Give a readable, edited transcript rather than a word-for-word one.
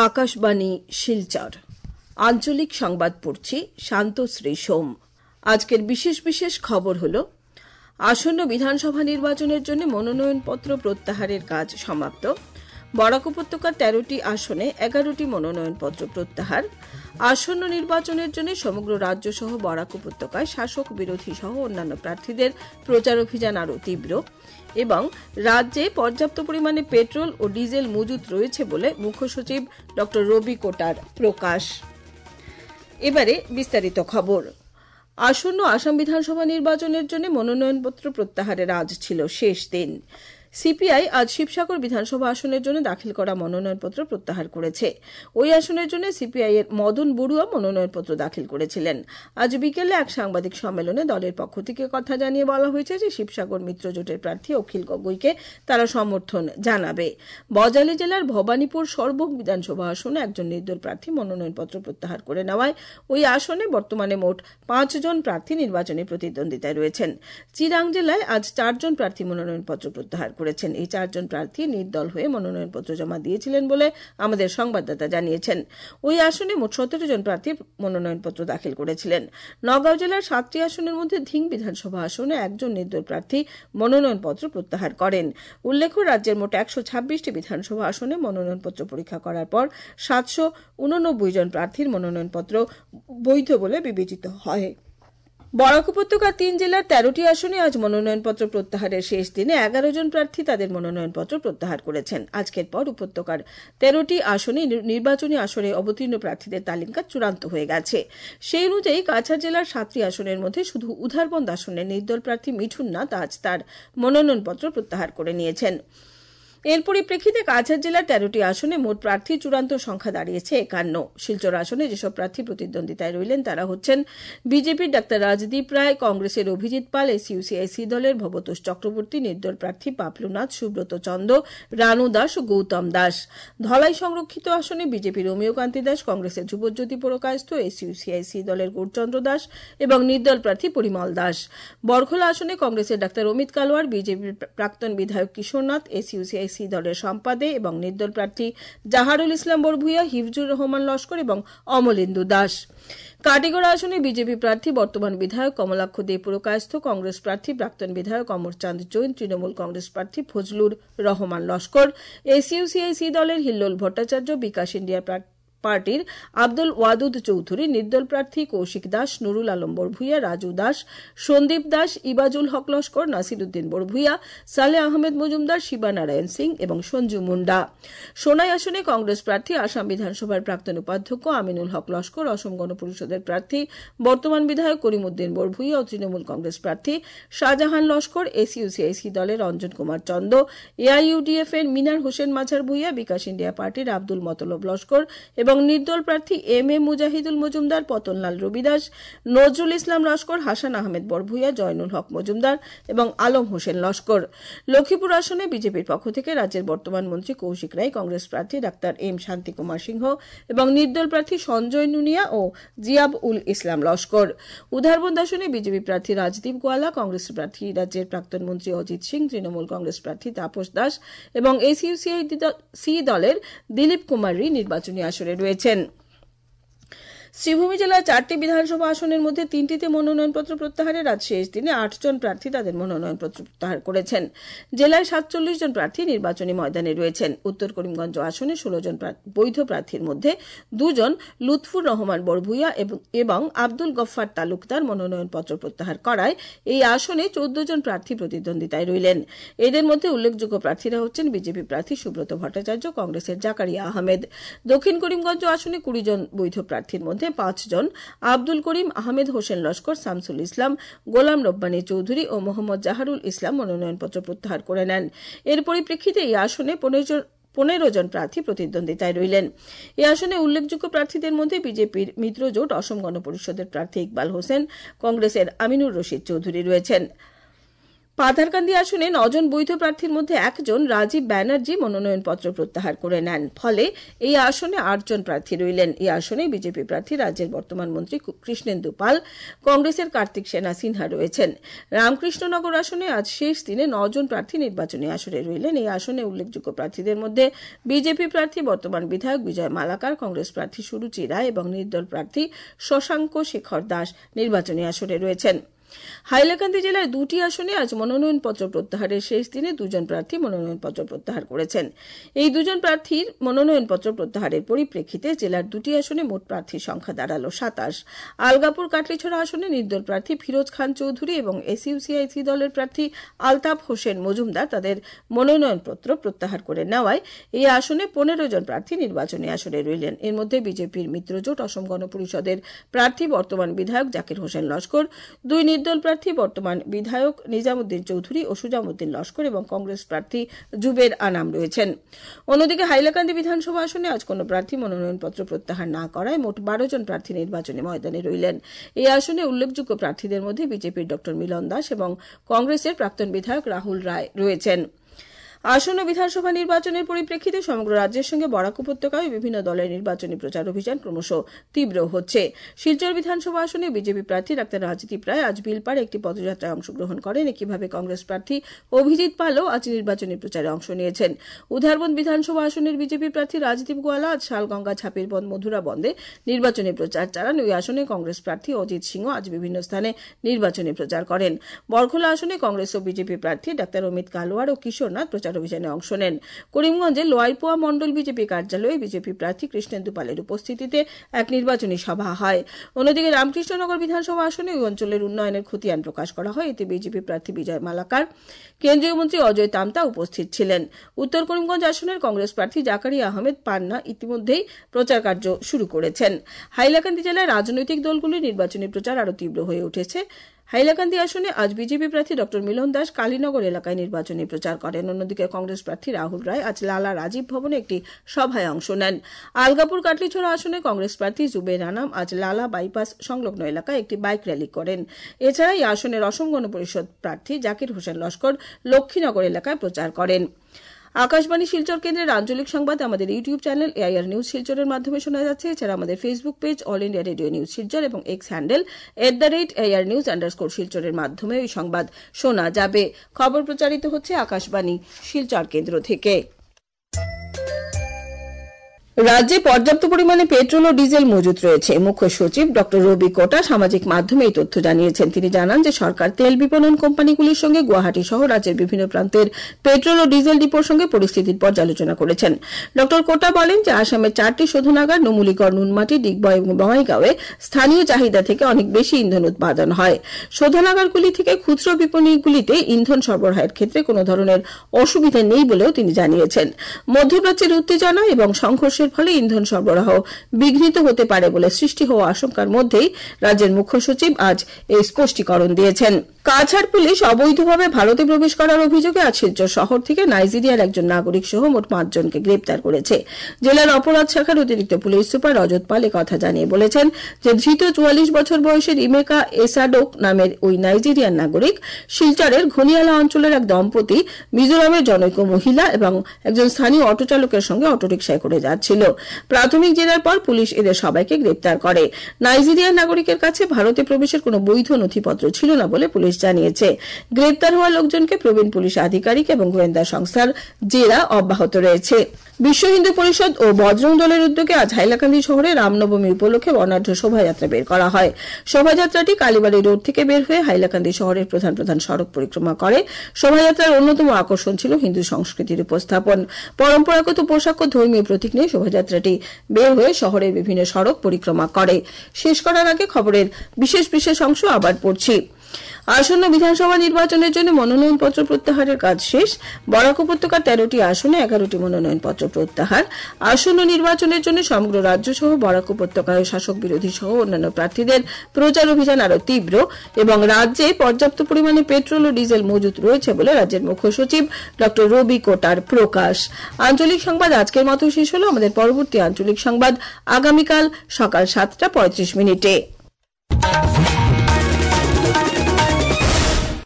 আকাশবাণী শিলচর আঞ্চলিক সংবাদ পড়ছি শান্তশ্রী সোম। আজকের বিশেষ খবর হল আসন্ন বিধানসভা নির্বাচনের জন্য মনোনয়নপত্র প্রত্যাহারের কাজ সমাপ্ত। বরাক উপত্যকার 13টি আসনে 11টি মনোনয়নপত্র প্রত্যাহার। আসন্ন নির্বাচনের জন্য সমগ্র রাজ্য সহ বরাক উপত্যকায় শাসক বিরোধী সহ অন্যান্য প্রার্থীদের প্রচার অভিযান আরও তীব্র এবং রাজ্যে পর্যাপ্ত পরিমাণে পেট্রোল ও ডিজেল মজুত রয়েছে বলে মুখ্য সচিব ড রবি কোটার প্রকাশ। এবারে বিস্তারিত খবর। আসন্ন আসাম বিধানসভা নির্বাচনের জন্য মনোনয়নপত্র প্রত্যাহারের আজ ছিল শেষ দিন। সিপিআই আজ শিবসাগর বিধানসভা আসনের জন্য দাখিল করা মনোনয়নপত্র প্রত্যাহার করেছে। ওই আসনের জন্য সিপিআই এর মদন বড়ুয়া মনোনয়নপত্র দাখিল করেছিলেন। আজ বিকেলে এক সাংবাদিক সম্মেলনে দলের পক্ষ থেকে কথা জানিয়ে বলা হয়েছে যে শিবসাগর মিত্রজোটের প্রার্থী অখিল গগৈকে তারা সমর্থন জানাবে। বজালী জেলার ভবানীপুর সর্বক বিধানসভা আসনে একজন নির্দল প্রার্থী মনোনয়নপত্র প্রত্যাহার করে নেওয়ায় ওই আসনে বর্তমানে মোট 5 জন প্রার্থী নির্বাচনী প্রতিদ্বন্দ্বিতায় রয়েছেন। চিরাং জেলায় আজ 4 জন প্রার্থী মনোনয়নপত্র প্রত্যাহার করেছেন। এই 4 জন প্রার্থী নির্দল হয়ে মনোনয়নপত্র জমা দিয়েছিলেন বলে আমাদের সংবাদদাতা জানিয়েছেন। ওই আসনে মোট 17 জন প্রার্থী মনোনয়নপত্র দাখিল করেছিলেন। নগাঁও জেলার 7টি আসনের মধ্যে ধিং বিধানসভা আসনে একজন নির্দল প্রার্থী মনোনয়নপত্র প্রত্যাহার করেন। উল্লেখ্য, রাজ্যের মোট 126টি বিধানসভা আসনে মনোনয়নপত্র পরীক্ষা করার পর 789 জন প্রার্থীর মনোনয়নপত্র বৈধ বলে বিবেচিত হয়। বরাক উপত্যকার 3 জেলার 13টি আসনে আজ মনোনয়নপত্র প্রত্যাহারের শেষ দিনে 11 জন প্রার্থী তাদের মনোনয়নপত্র প্রত্যাহার করেছেন। আজকের পর উপত্যকার 13টি আসনে নির্বাচনী আসরে অবতীর্ণ প্রার্থীদের তালিকা চূড়ান্ত হয়ে গেছে। সেই অনুযায়ী কাছাড় জেলার 7টি আসনের মধ্যে শুধু উধারবন্দ আসনের নির্দল প্রার্থী মিঠুন নাথ আজ তার মনোনয়নপত্র প্রত্যাহার করে নিয়েছেন। এর পরিপ্রেক্ষিতে কাছাড় জেলার 13টি আসনে মোট প্রার্থীর চূড়ান্ত সংখ্যা দাঁড়িয়েছে 51। শিলচর আসনে যেসব প্রার্থী প্রতিদ্বন্দ্বিতায় রইলেন তারা হচ্ছেন বিজেপির ডাক্তার রাজদীপ রায়, কংগ্রেসের অভিজিৎ পাল, এসইউসিআইসি দলের ভবতোষ চক্রবর্তী, নির্দল প্রার্থী পাপলু নাথ, সুব্রত চন্দ, রানু দাস ও গৌতম দাস। ধলাই সংরক্ষিত আসনে বিজেপির অমিয়কান্তি দাস, কংগ্রেসের ধ্রুবজ্যোতি পুরকায়স্থ, এসইউসিআইসি দলের গৌরচন্দ্র দাস এবং নির্দল প্রার্থী পরিমল দাস। বরখোলা আসনে কংগ্রেসের ডাক্তার অমিত কালওয়ার, বিজেপির প্রাক্তন বিধায়ক কিশোরনাথ, এসইউসিআইসি দলের সম্পাদে এবং নির্দল প্রার্থী জাহারুল ইসলাম বরভুইয়া, হিফজুর রহমান লস্কর এবং অমলেন্দু দাস। কাটিগড়া আসনে বিজেপি প্রার্থী বর্তমান বিধায়ক কমলাক্ষ দে পুরকায়স্থ, কংগ্রেস প্রার্থী প্রাক্তন বিধায়ক অমরচাঁদ জৈন, তৃণমূল কংগ্রেস প্রার্থী ফজলুর রহমান লস্কর, এসইউসিআইসি দলের হিল্লোল ভট্টাচার্য, বিকাশ ইন্ডিয়া পার্টির আব্দুল ওয়াদুদ চৌধুরী, নির্দল প্রার্থী কৌশিক দাস, নুরুল আলম বরভুইয়া, রাজু দাস, সন্দীপ দাস, ইবাজুল হক লস্কর, নাসিরুদ্দিন বরভুইয়া, সালে আহমেদ মজুমদার, শিবা নারায়ণ সিং এবং সঞ্জু মুন্ডা। সোনাই আসনে কংগ্রেস প্রার্থী আসাম বিধানসভার প্রাক্তন উপাধ্যক্ষ আমিনুল হক লস্কর, অসম গণ পরিষদের প্রার্থী বর্তমান বিধায়ক করিমউদ্দিন বরভুইয়া ও তৃণমূল কংগ্রেস প্রার্থী শাহজাহান লস্কর, এসইউসিআইসি দলের রঞ্জন কুমার চন্দ, এআইইউডিএফ এর মিনার হোসেন মাঝার ভুইয়া, বিকাশ ইন্ডিয়া পার্টির আব্দুল মতলব লস্কর এবং নির্দল প্রার্থী এম এ মুজাহিদুল মজুমদার, পতনলাল রবিদাস, নজরুল ইসলাম লস্কর, হাসান আহমেদ বরভুইয়া, জয়নুল হক মজুমদার এবং আলম হোসেন লস্কর। লক্ষ্মীপুর আসনে বিজেপির পক্ষ থেকে রাজ্যের বর্তমান মন্ত্রী কৌশিক রায়, কংগ্রেস প্রার্থী ডাক্তার এম শান্তি কুমার সিংহ এবং নির্দল প্রার্থী সঞ্জয় নুনিয়া ও জিয়াব উল ইসলাম লস্কর। উধারবন্দ আসনে বিজেপি প্রার্থী রাজদীপ গোয়ালা, কংগ্রেস প্রার্থী রাজ্যের প্রাক্তন মন্ত্রী অজিত সিং, তৃণমূল কংগ্রেস প্রার্থী তাপস দাস এবং এসইউসিআইসি দলের দিলীপ কুমার রি নির্বাচনী আসনে রয়েছেন। শ্রীভূমি জেলার 4টি বিধানসভা আসনের মধ্যে 3টিতে মনোনয়নপত্র প্রত্যাহারের আজ শেষ দিনে 8 জন প্রার্থী তাদের মনোনয়নপত্র প্রত্যাহার করেছেন। জেলায় 47 জন প্রার্থী নির্বাচনী ময়দানে রয়েছেন। উত্তর করিমগঞ্জ আসনে 16 জন বৈধ প্রার্থীর মধ্যে 2 জন লুৎফুর রহমান বরভুইয়া এবং আব্দুল গফফার তালুকদার মনোনয়নপত্র প্রত্যাহার করায় এই আসনে 14 জন প্রার্থী প্রতিদ্বন্দ্বিতায় রইলেন। এদের মধ্যে উল্লেখযোগ্য প্রার্থীরা হচ্ছেন বিজেপি প্রার্থী সুব্রত ভট্টাচার্য, কংগ্রেসের জাকারিয়া আহমেদ। দক্ষিণ করিমগঞ্জ আসনে 20 জন বৈধ প্রার্থীর মধ্যে 5 জন আব্দুল করিম, আহমেদ হোসেন লস্কর, শামসুল ইসলাম, গোলাম রব্বানী চৌধুরী ও মোহাম্মদ জাহারুল ইসলাম মনোনয়নপত্র প্রত্যাহার করে নেন। এর পরিপ্রেক্ষিতে এই আসনে 15 জন প্রার্থী প্রতিদ্বন্দ্বিতায় রইলেন। এই আসনে উল্লেখযোগ্য প্রার্থীদের মধ্যে বিজেপির মিত্রজোট অসম গণ পরিষদের প্রার্থী ইকবাল হোসেন, কংগ্রেসের আমিনুর রশিদ চৌধুরী রয়েছেন। পাথারকান্দি আসনে 9 জন বৈধ প্রার্থীর মধ্যে একজন রাজীব ব্যানার্জি মনোনয়নপত্র প্রত্যাহার করে নেন। ফলে এই আসনে 8 জন প্রার্থী রইলেন। এই আসনে বিজেপি প্রার্থী রাজ্যের বর্তমান মন্ত্রী কৃষ্ণেন্দু পাল, কংগ্রেসের কার্তিক সেনা সিনহা রয়েছেন। রামকৃষ্ণনগর আসনে আজ শেষ দিনে 9 জন প্রার্থী নির্বাচনী আসনে রইলেন। এই আসনে উল্লেখযোগ্য প্রার্থীদের মধ্যে বিজেপি প্রার্থী বর্তমান বিধায়ক বিজয় মালাকার, কংগ্রেস প্রার্থী সুরুচি রায় এবং নির্দল প্রার্থী শশাঙ্ক শেখর দাস নির্বাচনী আসনে রয়েছেন। হাইলাকান্দি জেলার 2টি আসনে আজ মনোনয়নপত্র প্রত্যাহারের শেষ দিনে 2 জন প্রার্থী মনোনয়নপত্র প্রত্যাহার করেছেন। এই 2 জন প্রার্থীর মনোনয়নপত্র প্রত্যাহারের পরিপ্রেক্ষিতে জেলার 2টি আসনে মোট প্রার্থীর সংখ্যা দাঁড়ালো 27। আলগাপুর কাটলিছড়া আসনে নির্দল প্রার্থী ফিরোজ খান চৌধুরী এবং এসইউসিআইসি দলের প্রার্থী আলতাফ হোসেন মজুমদার তাদের মনোনয়নপত্র প্রত্যাহার করে নেওয়ায় এই আসনে 15 জন প্রার্থী নির্বাচনী আসনে রইলেন। এর মধ্যে বিজেপির মিত্রজোট অসম গণ পরিষদের প্রার্থী বর্তমান বিধায়ক জাকির হোসেন লস্কর, 2 নির্দল প্রার্থী বর্তমান বিধায়ক নিজামুদ্দিন চৌধুরী ও সুজামুদ্দিন লস্কর এবং কংগ্রেস প্রার্থী জুবের আনাম রয়েছেন। অন্যদিকে হাইলাকান্দি বিধানসভা আসনে আজ কোন প্রার্থী মনোনয়নপত্র প্রত্যাহার না করায় মোট 12 জন প্রার্থী নির্বাচনী ময়দানে রইলেন। এই আসনে উল্লেখযোগ্য প্রার্থীদের মধ্যে বিজেপির ডক্টর মিলন দাস এবং কংগ্রেসের প্রাক্তন বিধায়ক রাহুল রায় রয়েছেন। আসন্ন বিধানসভা নির্বাচনের পরিপ্রেক্ষিতে সমগ্র রাজ্যের সঙ্গে বরাক উপত্যকায় বিভিন্ন দলের নির্বাচনী প্রচার অভিযান ক্রমশ তীব্র হচ্ছে। শিলচর বিধানসভা আসনে বিজেপি প্রার্থী ডাক্তার রাজদীপ রায় আজ বিলপাড়ে একটি পদযাত্রায় অংশগ্রহণ করেন। একইভাবে কংগ্রেস প্রার্থী অভিজিৎ পালও আজ নির্বাচনী প্রচারে অংশ নিয়েছেন। উধারবন্দ বিধানসভা আসনের বিজেপি প্রার্থী রাজদীপ গোয়ালা আজ শালগঙ্গা ছাপিরবন্দ মধুরা বন্দে নির্বাচনী প্রচার চালান। ওই আসনে কংগ্রেস প্রার্থী অজিত সিংহ আজ বিভিন্ন স্থানে নির্বাচনী প্রচার করেন। বরখোলা আসনে কংগ্রেস ও বিজেপি প্রার্থী ডাক্তার অমিত কালোয়ার ও কিশোরনাথ প্রচার অভিযানে অংশ নেন। করিমগঞ্জে লোয়ারপোয়া মন্ডল বিজেপি কার্যালয়ে বিজেপি প্রার্থী কৃষ্ণেন্দু পালের উপস্থিতিতে এক নির্বাচনী সভা হয়। অন্যদিকে রামকৃষ্ণনগর বিধানসভা আসনে ওই অঞ্চলের উন্নয়নের খতিয়ান প্রকাশ করা হয়। এতে বিজেপি প্রার্থী বিজয় মালাকার, কেন্দ্রীয় মন্ত্রী অজয় তামতা উপস্থিত ছিলেন। উত্তর করিমগঞ্জ আসনের কংগ্রেস প্রার্থী জাকারিয়া আহমেদ পান্না ইতিমধ্যেই প্রচার কার্য শুরু করেছেন। হাইলাকান্দি জেলায় রাজনৈতিক দলগুলির নির্বাচনী প্রচার আরও তীব্র হয়ে উঠেছে। হাইলাকান্দি আসনে আজ বিজেপি প্রার্থী ডক্টর মিলন দাস কালীনগর এলাকায় নির্বাচনী প্রচার করেন। অন্যদিকে কংগ্রেস প্রার্থী রাহুল রায় আজ লালা রাজীব ভবনে একটি সভায় অংশ নেন। আলগাপুর কাটলিছড়া আসনে কংগ্রেস প্রার্থী জুবের আনাম আজ লালা বাইপাস সংলগ্ন এলাকায় একটি বাইক র্যালি করেন। এছাড়া এই আসনের অসম গণ পরিষদ প্রার্থী জাকির হোসেন লস্কর লক্ষ্মীনগর এলাকায় প্রচার করেন। আকাশবাণী শিলচর কেন্দ্রের আঞ্চলিক সংবাদ আমাদের ইউটিউব চ্যানেল এআইআর নিউজ শিলচরের মাধ্যমে শোনা যাচ্ছে। এছাড়া আমাদের Facebook page All India Radio News Silchar এবং এক্স হ্যান্ডেল @AIR_News_ শিলচরের মাধ্যমে এই সংবাদ শোনা যাবে। খবর প্রচারিত হচ্ছে আকাশবাণী শিলচর কেন্দ্র থেকে। রাজ্যে পর্যাপ্ত পরিমাণে পেট্রোল ও ডিজেল মজুত রয়েছে। মুখ্য সচিব ডক্টর রবি কোটা সামাজিক মাধ্যমে এই তথ্য জানিয়েছেন। তিনি জানান যে সরকার তেল বিপণন কোম্পানিগুলির সঙ্গে গুয়াহাটি সহ রাজ্যের বিভিন্ন প্রান্তের পেট্রোল ও ডিজেল ডিপোর সঙ্গে পরিস্থিতির পর্যালোচনা করেছেন। ডক্টর কোটা বলেন যে আসামের 4টি শোধনাগার নুমুলিগড়, নুনমাটি, ডিগবয় এবং বঙ্গাইগাঁওয়ে স্থানীয় চাহিদা থেকে অনেক বেশি ইন্ধন উৎপাদন হয়। শোধনাগারগুলি থেকে খুচরো বিপণিগুলিতে ইন্ধন সরবরাহের ক্ষেত্রে কোনো ধরনের অসুবিধা নেই বলেও তিনি জানিয়েছেন। মধ্যপ্রাচ্যের উত্তেজনা এবং সংঘর্ষের ফলে ইন্ধন সরবরাহ বিঘ্নিত হতে পারে বলে সৃষ্টি হওয়া আশঙ্কার মধ্যেই রাজ্যের মুখ্য সচিব আজ এই স্পষ্টীকরণ দিয়েছেন। কাছাড় পুলিশ অবৈধভাবে ভারতে প্রবেশ করার অভিযোগে আজ শিলচর শহর থেকে নাইজেরিয়ার একজন নাগরিক সহ মোট 5 জনকে গ্রেপ্তার করেছে। জেলার অপরাধ শাখার অতিরিক্ত পুলিশ সুপার রজত পাল কথা জানিয়ে বলেছেন যে ধৃত 44 বছর বয়সের ইমেকা এসাডোক নামের ওই নাইজেরিয়ান নাগরিক শিলচরের ঘনিয়ালা অঞ্চলের এক দম্পতি, মিজোরামের জনৈক মহিলা এবং একজন স্থানীয় অটো চালকের সঙ্গে অটোরিকশায় করে যাচ্ছিল। প্রাথমিক জেরার পর পুলিশ এদের সবাইকে গ্রেপ্তার করে। নাইজেরিয়ান নাগরিকের কাছে ভারতে প্রবেশের কোনো বৈধ নথিপত্র ছিল না বলে পুলিশ জানিয়েছে। গ্রেপ্তার হওয়া লোকজনকে প্রবীণ পুলিশ আধিকারিক এবং গোয়েন্দা সংস্থার জেরা অব্যাহত রয়েছে। বিশ্ব হিন্দু পরিষদ ও বজরং দলের উদ্যোগে আজ হাইলাকান্দি শহরে রামনবমী উপলক্ষে বর্ণাঢ্য শোভাযাত্রা বের করা হয়। শোভাযাত্রাটি কালীবাড়ি রোড থেকে বের হয়ে হাইলাকান্দি শহরের প্রধান প্রধান সড়ক পরিক্রমা করে। শোভাযাত্রার অন্যতম আকর্ষণ ছিল হিন্দু সংস্কৃতির উপস্থাপন। পরম্পরাগত পোশাক ও ধর্মীয় প্রতীক নিয়ে শোভাযাত্রাটি বের হয়ে শহরের বিভিন্ন সড়ক পরিক্রমা করে। শেষ করার আগে খবরের বিশেষ অংশ আবার পড়ছি। আসন্ন বিধানসভা নির্বাচনের জন্য মনোনয়নপত্র প্রত্যাহারের কাজ শেষ। বরাক উপত্যকার 13টি আসনে 11টি মনোনয়নপত্র প্রত্যাহার। আসন্ন নির্বাচনের জন্য সমগ্র রাজ্য সহ বরাক উপত্যকায় শাসক বিরোধী সহ অন্যান্য প্রার্থীদের প্রচার অভিযান আরও তীব্র এবং রাজ্যে পর্যাপ্ত পরিমাণে পেট্রোল ও ডিজেল মজুত রয়েছে বলে রাজ্যের মুখ্য সচিব ডক্টর রবি কোটার প্রকাশ। আঞ্চলিক সংবাদ আজকের মতো শেষ হলো। আমাদের পরবর্তী আঞ্চলিক সংবাদ আগামীকাল সকাল 7:35।